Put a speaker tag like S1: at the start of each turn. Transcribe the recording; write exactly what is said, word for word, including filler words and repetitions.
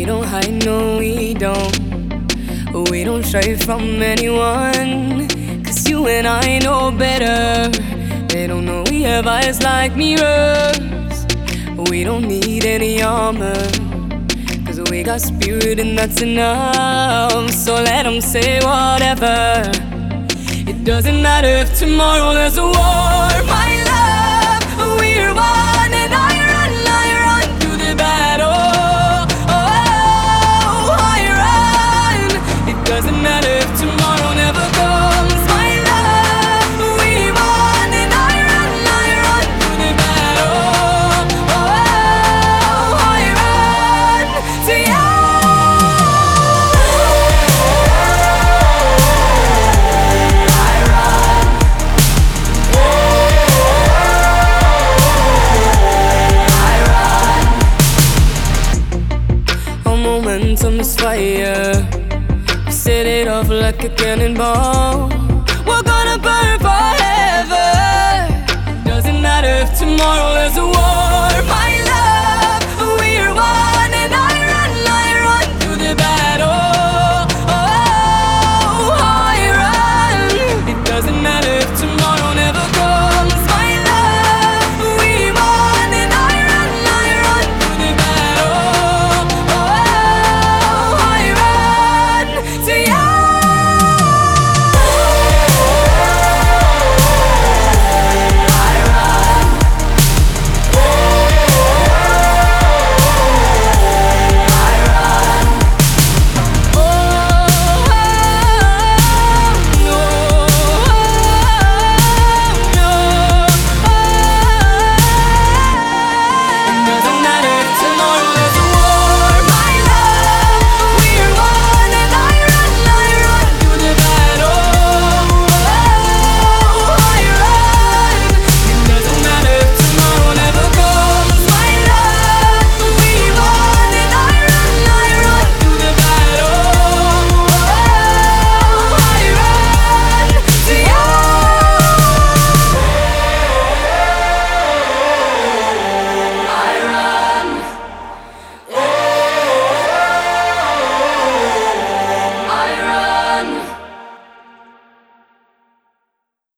S1: We don't hide, no we don't. We don't shy from anyone, cause you and I know better. They don't know we have eyes like mirrors. We don't need any armor, cause we got spirit and that's enough. So let them say whatever. It doesn't matter if tomorrow there's a war. My love, we're one, and I run, I run to the battle. Oh, I run. It doesn't matter if tomorrow never comes. My love, we won, and I run, I run to the battle. Oh, I run to you. Momentum is fire. We set it off like a cannonball.